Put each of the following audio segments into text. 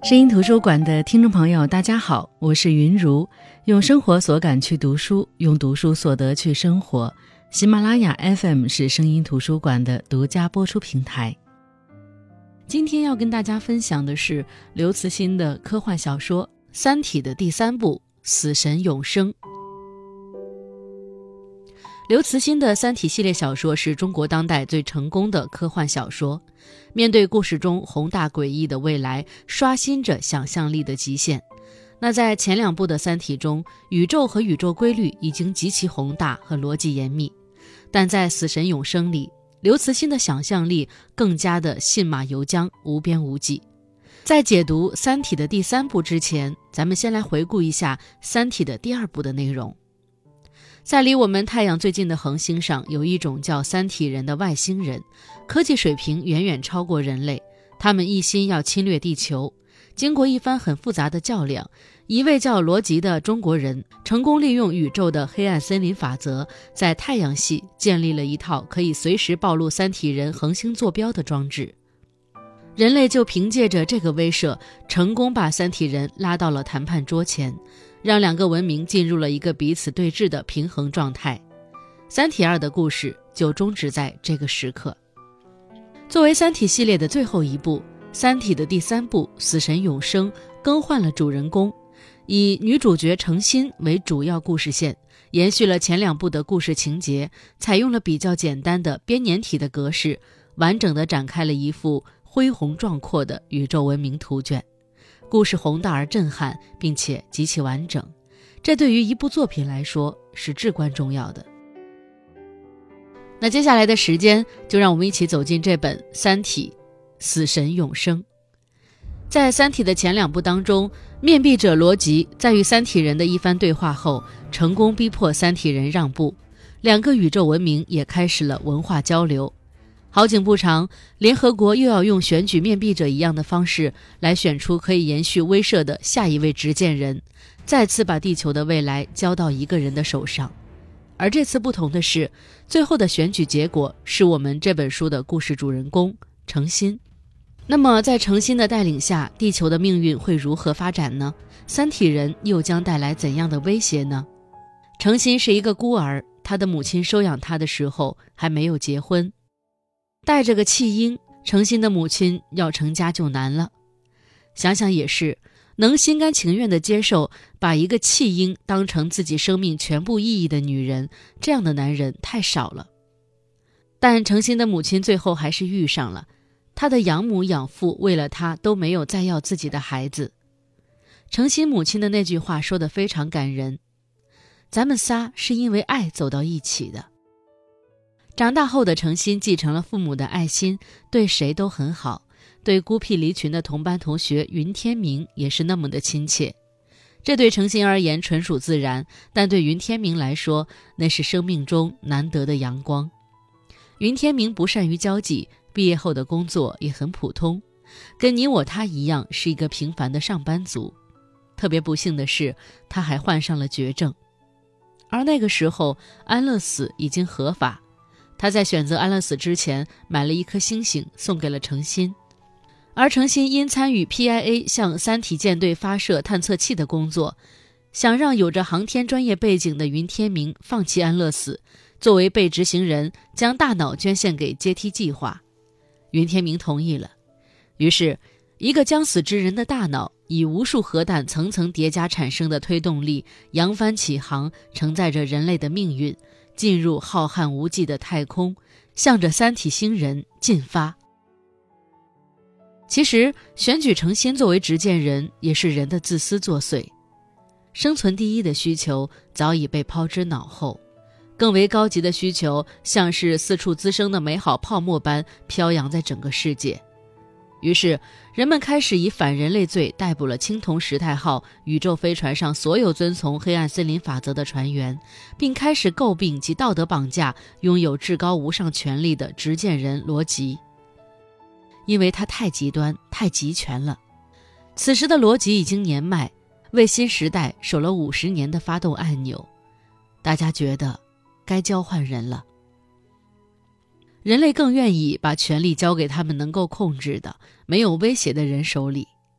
声音图书馆的听众朋友大家好，我是云如，用生活所感去读书，用读书所得去生活。喜马拉雅 FM 是声音图书馆的独家播出平台。今天要跟大家分享的是刘慈欣的科幻小说《三体》的第3部《死神永生》。刘慈欣的《三体》系列小说是中国当代最成功的科幻小说，面对故事中宏大诡异的未来，刷新着想象力的极限。那在前2部的《三体》中，宇宙和宇宙规律已经极其宏大和逻辑严密，但在《死神永生》里，刘慈欣的想象力更加的信马由缰，无边无际。在解读《三体》的第3部之前，咱们先来回顾一下《三体》的第2部的内容。在离我们太阳最近的恒星上，有一种叫三体人的外星人，科技水平远远超过人类，他们一心要侵略地球。经过一番很复杂的较量，一位叫罗辑的中国人成功利用宇宙的黑暗森林法则，在太阳系建立了一套可以随时暴露三体人恒星坐标的装置。人类就凭借着这个威慑，成功把三体人拉到了谈判桌前，让2个文明进入了一个彼此对峙的平衡状态。三体2的故事就终止在这个时刻。作为三体系列的最后一部，三体的第3部《死神永生》更换了主人公，以女主角程心为主要故事线，延续了前2部的故事情节，采用了比较简单的编年体的格式，完整地展开了一幅恢宏壮阔的宇宙文明图卷。故事宏大而震撼，并且极其完整，这对于一部作品来说是至关重要的。那接下来的时间，就让我们一起走进这本《三体：死神永生》。在《三体》的前2部当中，面壁者罗辑在与三体人的一番对话后，成功逼迫三体人让步，2个宇宙文明也开始了文化交流。好景不长，联合国又要用选举面壁者一样的方式来选出可以延续威慑的下一位执剑人，再次把地球的未来交到一个人的手上。而这次不同的是，最后的选举结果是我们这本书的故事主人公程心。那么在程心的带领下，地球的命运会如何发展呢？三体人又将带来怎样的威胁呢？程心是一个孤儿，他的母亲收养他的时候还没有结婚，带着个弃婴，程心的母亲要成家就难了。想想也是，能心甘情愿地接受把一个弃婴当成自己生命全部意义的女人，这样的男人太少了。但程心的母亲最后还是遇上了，他的养母养父为了他都没有再要自己的孩子。程心母亲的那句话说得非常感人，咱们仨是因为爱走到一起的。长大后的程心继承了父母的爱心，对谁都很好，对孤僻离群的同班同学云天明也是那么的亲切。这对程心而言纯属自然，但对云天明来说，那是生命中难得的阳光。云天明不善于交际，毕业后的工作也很普通，跟你我他一样是一个平凡的上班族。特别不幸的是，他还患上了绝症。而那个时候，安乐死已经合法，他在选择安乐死之前买了一颗星星送给了程心。而程心因参与 PIA 向三体舰队发射探测器的工作，想让有着航天专业背景的云天明放弃安乐死，作为被执行人将大脑捐献给阶梯计划。云天明同意了，于是一个将死之人的大脑以无数核弹层层叠加产生的推动力扬帆起航，承载着人类的命运进入浩瀚无际的太空，向着三体星人进发。其实选举程心作为执剑人也是人的自私作祟，生存第一的需求早已被抛之脑后，更为高级的需求像是四处滋生的美好泡沫般飘扬在整个世界。于是人们开始以反人类罪逮捕了青铜时代号宇宙飞船上所有遵从黑暗森林法则的船员，并开始诟病及道德绑架拥有至高无上权力的执剑人罗辑，因为他太极端太极权了。此时的罗辑已经年迈，为新时代守了50年的发动按钮，大家觉得该交换人了。人类更愿意把权力交给他们能够控制的、没有威胁的人手里。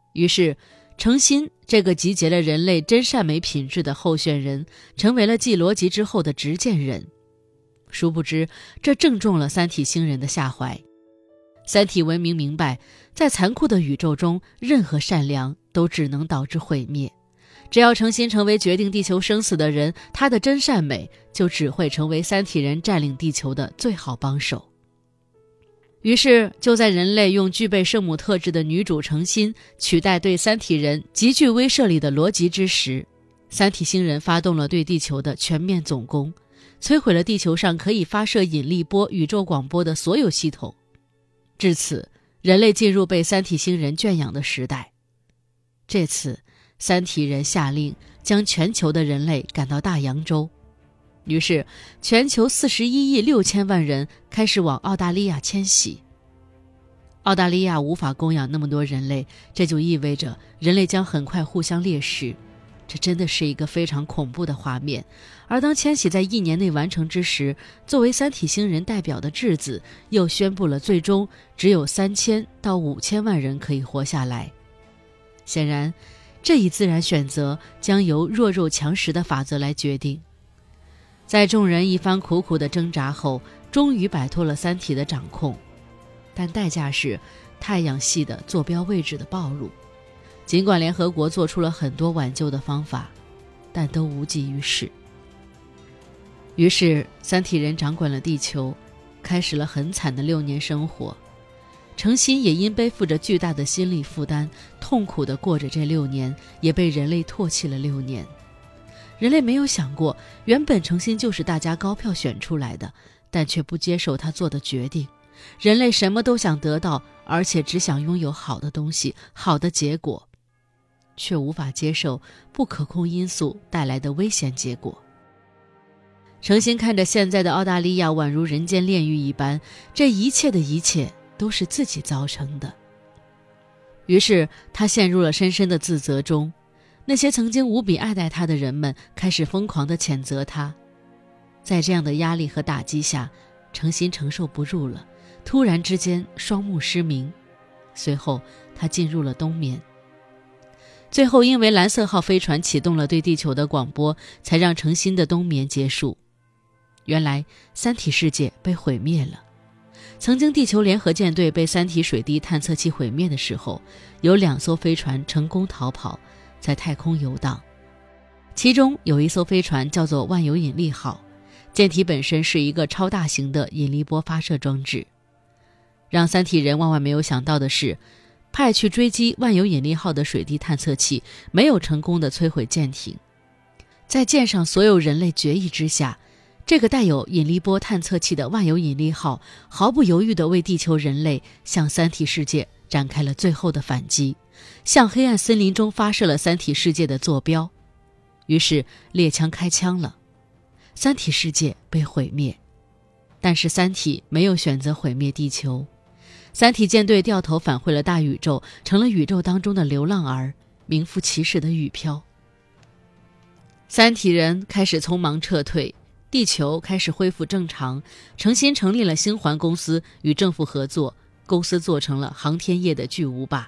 于是程心这个集结了人类真善美品质的候选人，成为了继罗辑之后的执剑人。殊不知，这正中了三体星人的下怀。三体文明明白，在残酷的宇宙中，任何善良都只能导致毁灭。只要程心成为决定地球生死的人，他的真善美就只会成为三体人占领地球的最好帮手。于是，就在人类用具备圣母特质的女主程心取代对三体人极具威慑力的罗辑之时，三体星人发动了对地球的全面总攻，摧毁了地球上可以发射引力波、宇宙广播的所有系统。至此，人类进入被三体星人圈养的时代。这次，三体人下令将全球的人类赶到大洋洲，于是全球41亿6千万人开始往澳大利亚迁徙。澳大利亚无法供养那么多人类，这就意味着人类将很快互相猎食。这真的是一个非常恐怖的画面。而当迁徙在1年内完成之时，作为三体星人代表的质子又宣布了最终只有3000到5000万人可以活下来。显然，这一自然选择将由弱肉强食的法则来决定。在众人一番苦苦的挣扎后，终于摆脱了三体的掌控，但代价是太阳系的坐标位置的暴露。尽管联合国做出了很多挽救的方法，但都无济于事。于是三体人掌管了地球，开始了很惨的6年生活。程心也因背负着巨大的心理负担，痛苦地过着这6年，也被人类唾弃了6年。人类没有想过，原本程心就是大家高票选出来的，但却不接受他做的决定。人类什么都想得到，而且只想拥有好的东西、好的结果，却无法接受不可控因素带来的危险结果。程心看着现在的澳大利亚宛如人间炼狱一般，这一切的一切都是自己造成的。于是他陷入了深深的自责中，那些曾经无比爱戴他的人们开始疯狂地谴责他。在这样的压力和打击下，程心承受不住了，突然之间双目失明，随后他进入了冬眠。最后因为蓝色号飞船启动了对地球的广播，才让程心的冬眠结束。原来三体世界被毁灭了。曾经地球联合舰队被三体水滴探测器毁灭的时候，有2艘飞船成功逃跑，在太空游荡。其中有一艘飞船叫做万有引力号，舰体本身是一个超大型的引力波发射装置。让三体人万万没有想到的是，派去追击万有引力号的水滴探测器没有成功的摧毁舰艇。在舰上所有人类决议之下，这个带有引力波探测器的万有引力号毫不犹豫地为地球人类向三体世界展开了最后的反击，向黑暗森林中发射了三体世界的坐标。于是猎枪开枪了，三体世界被毁灭。但是三体没有选择毁灭地球，三体舰队掉头返回了大宇宙，成了宇宙当中的流浪儿，名副其实的雨飘。三体人开始匆忙撤退，地球开始恢复正常，程心成立了星环公司，与政府合作，公司做成了航天业的巨无霸。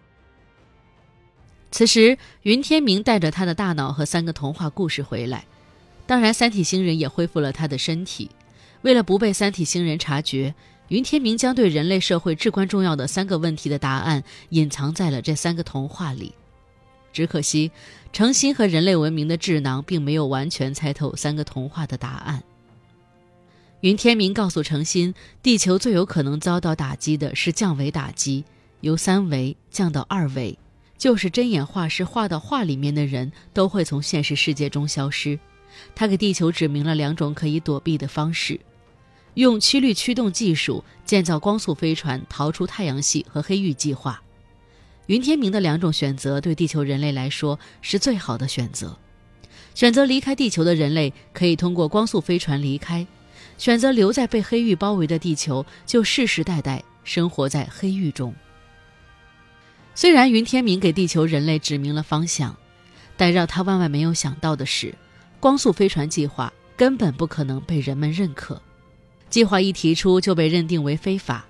此时云天明带着他的大脑和3个童话故事回来，当然三体星人也恢复了他的身体。为了不被三体星人察觉，云天明将对人类社会至关重要的3个问题的答案隐藏在了这3个童话里。只可惜程心和人类文明的智囊并没有完全猜透3个童话的答案。云天明告诉程心，地球最有可能遭到打击的是降维打击，由3维降到2维，就是针眼画师画到画里面的人都会从现实世界中消失。他给地球指明了2种可以躲避的方式：用曲率驱动技术建造光速飞船逃出太阳系和黑域计划。云天明的2种选择对地球人类来说是最好的选择。选择离开地球的人类可以通过光速飞船离开，选择留在被黑域包围的地球就世世代代生活在黑域中。虽然云天明给地球人类指明了方向，但让他万万没有想到的是，光速飞船计划根本不可能被人们认可。计划一提出就被认定为非法，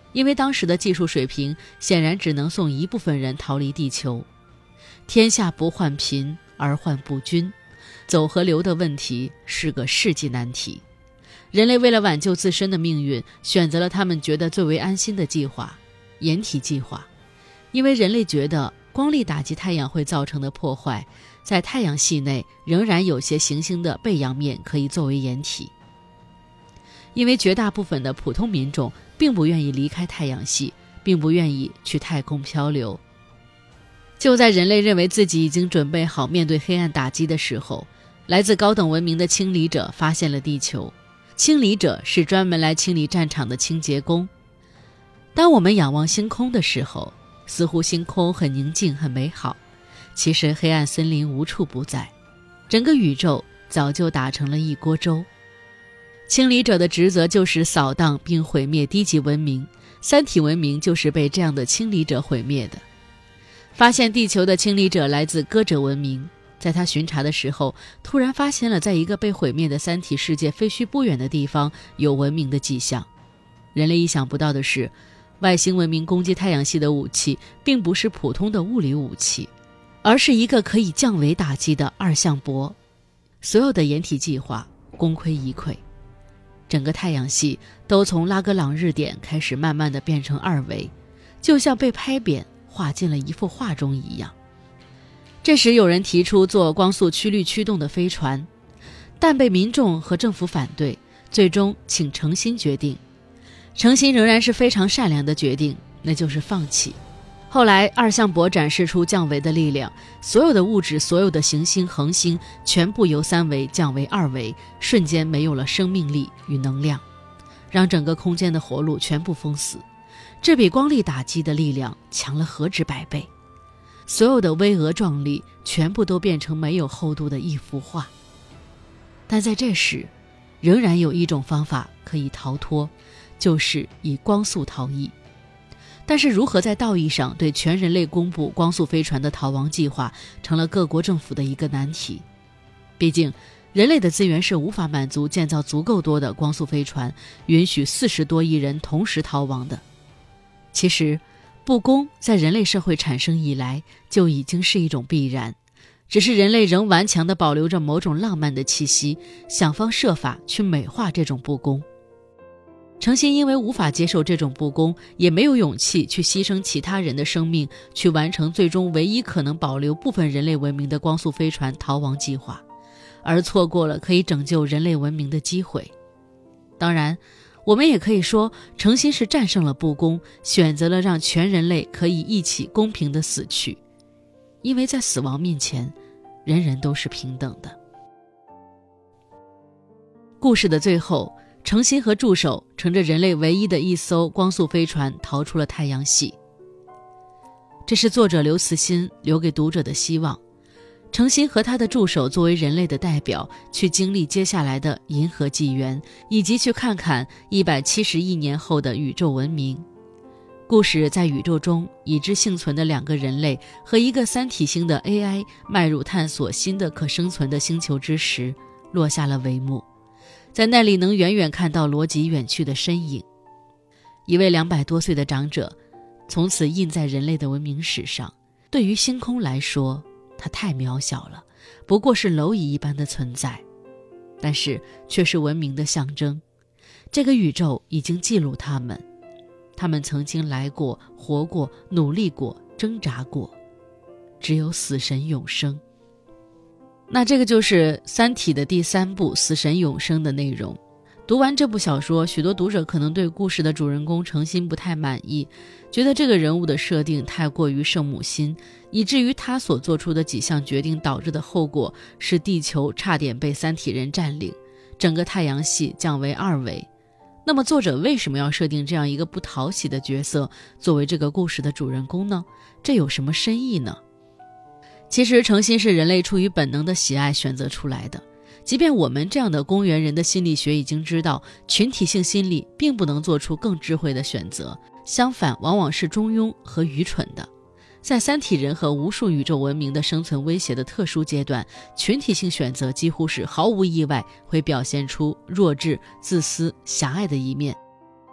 因为当时的技术水平显然只能送一部分人逃离地球。天下不患贫，而患不均，走和留的问题是个世纪难题。人类为了挽救自身的命运，选择了他们觉得最为安心的计划——掩体计划。因为人类觉得光力打击太阳会造成的破坏，在太阳系内仍然有些行星的背阳面可以作为掩体。因为绝大部分的普通民众并不愿意离开太阳系，并不愿意去太空漂流。就在人类认为自己已经准备好面对黑暗打击的时候，来自高等文明的清理者发现了地球。清理者是专门来清理战场的清洁工。当我们仰望星空的时候，似乎星空很宁静很美好，其实黑暗森林无处不在，整个宇宙早就打成了一锅粥。清理者的职责就是扫荡并毁灭低级文明，三体文明就是被这样的清理者毁灭的。发现地球的清理者来自歌者文明，在他巡查的时候，突然发现了在一个被毁灭的三体世界废墟不远的地方有文明的迹象。人类意想不到的是，外星文明攻击太阳系的武器并不是普通的物理武器，而是一个可以降维打击的二向箔。所有的掩体计划功亏一篑，整个太阳系都从拉格朗日点开始慢慢地变成二维，就像被拍扁画进了一幅画中一样。这时有人提出做光速曲率驱动的飞船，但被民众和政府反对，最终请程心决定。程心仍然是非常善良的决定，那就是放弃。后来二向箔展示出降维的力量，所有的物质，所有的行星恒星全部由三维降为二维，瞬间没有了生命力与能量，让整个空间的活路全部封死。这比光力打击的力量强了何止100倍。所有的巍峨壮丽全部都变成没有厚度的一幅画。但在这时，仍然有一种方法可以逃脱，就是以光速逃逸。但是如何在道义上对全人类公布光速飞船的逃亡计划，成了各国政府的一个难题。毕竟人类的资源是无法满足建造足够多的光速飞船，允许40多亿人同时逃亡的。其实不公在人类社会产生以来就已经是一种必然，只是人类仍顽强地保留着某种浪漫的气息，想方设法去美化这种不公。程心因为无法接受这种不公，也没有勇气去牺牲其他人的生命，去完成最终唯一可能保留部分人类文明的光速飞船逃亡计划，而错过了可以拯救人类文明的机会。当然我们也可以说，程心是战胜了不公，选择了让全人类可以一起公平地死去。因为在死亡面前，人人都是平等的。故事的最后，程心和助手乘着人类唯一的一艘光速飞船逃出了太阳系。这是作者刘慈欣留给读者的希望。程心和他的助手作为人类的代表，去经历接下来的银河纪元，以及去看看170亿年后的宇宙文明。故事在宇宙中已知幸存的2个人类和一个三体星的 AI 迈入探索新的可生存的星球之时落下了帷幕。在那里能远远看到罗辑远去的身影。一位200多岁的长者从此印在人类的文明史上。对于星空来说，它太渺小了，不过是蝼蚁一般的存在，但是却是文明的象征。这个宇宙已经记录他们，他们曾经来过，活过，努力过，挣扎过，只有死神永生。那这个就是《三体》的第3部《死神永生》的内容。读完这部小说，许多读者可能对故事的主人公程心不太满意，觉得这个人物的设定太过于圣母心，以至于他所做出的几项决定导致的后果是地球差点被三体人占领，整个太阳系降为2维。那么作者为什么要设定这样一个不讨喜的角色作为这个故事的主人公呢？这有什么深意呢？其实程心是人类出于本能的喜爱选择出来的，即便我们这样的公园人的心理学已经知道，群体性心理并不能做出更智慧的选择，相反往往是中庸和愚蠢的。在三体人和无数宇宙文明的生存威胁的特殊阶段，群体性选择几乎是毫无意外会表现出弱智、自私、狭隘的一面。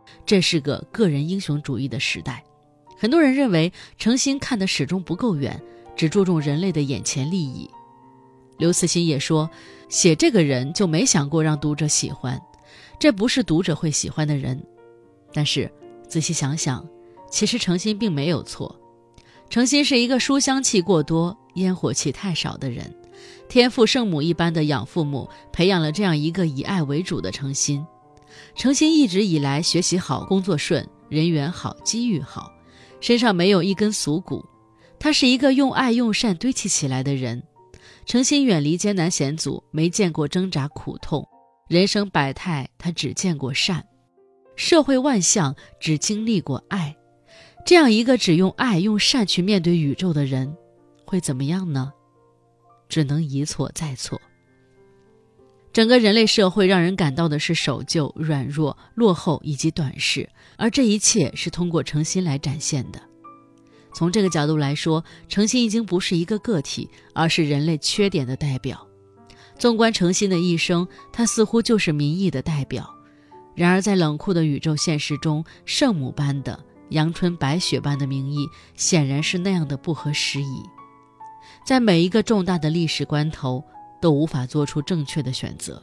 这是个个人英雄主义的时代。很多人认为程心看得始终不够远，只注重人类的眼前利益。刘慈欣也说，写这个人就没想过让读者喜欢，这不是读者会喜欢的人。但是仔细想想，其实程心并没有错。程心是一个书香气过多、烟火气太少的人，天父圣母一般的养父母培养了这样一个以爱为主的程心。程心一直以来学习好，工作顺，人缘好，机遇好，身上没有一根俗骨。他是一个用爱用善堆砌起来的人。程心远离艰难险阻，没见过挣扎苦痛，人生百态他只见过善，社会万象只经历过爱。这样一个只用爱用善去面对宇宙的人，会怎么样呢？只能一错再错。整个人类社会让人感到的是守旧、软弱、落后以及短视，而这一切是通过程心来展现的。从这个角度来说，程心已经不是一个个体，而是人类缺点的代表。纵观程心的一生，他似乎就是民意的代表。然而在冷酷的宇宙现实中，圣母般的、阳春白雪般的名义显然是那样的不合时宜。在每一个重大的历史关头都无法做出正确的选择。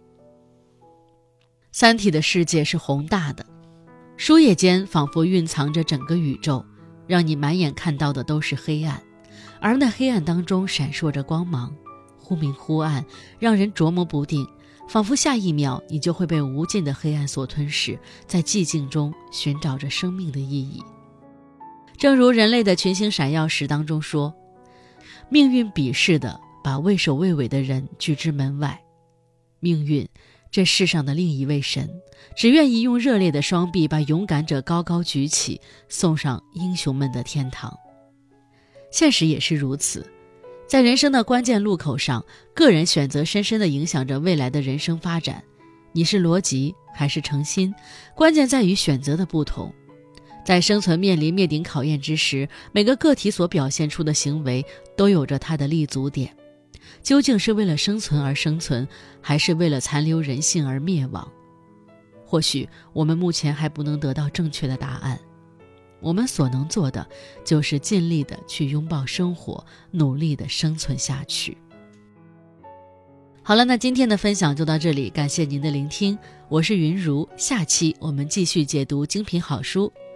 三体的世界是宏大的，书页间仿佛蕴藏着整个宇宙，让你满眼看到的都是黑暗，而那黑暗当中闪烁着光芒，忽明忽暗，让人琢磨不定，仿佛下一秒你就会被无尽的黑暗所吞噬，在寂静中寻找着生命的意义。正如人类的群星闪耀时当中说，命运鄙视的把畏首畏尾的人拒之门外。命运，这世上的另一位神，只愿意用热烈的双臂把勇敢者高高举起，送上英雄们的天堂。现实也是如此，在人生的关键路口上，个人选择深深地影响着未来的人生发展。你是罗辑还是程心，关键在于选择的不同。在生存面临灭顶考验之时，每个个体所表现出的行为都有着它的立足点。究竟是为了生存而生存，还是为了残留人性而灭亡？或许我们目前还不能得到正确的答案。我们所能做的，就是尽力的去拥抱生活，努力的生存下去。好了，那今天的分享就到这里，感谢您的聆听，我是云如，下期我们继续解读精品好书。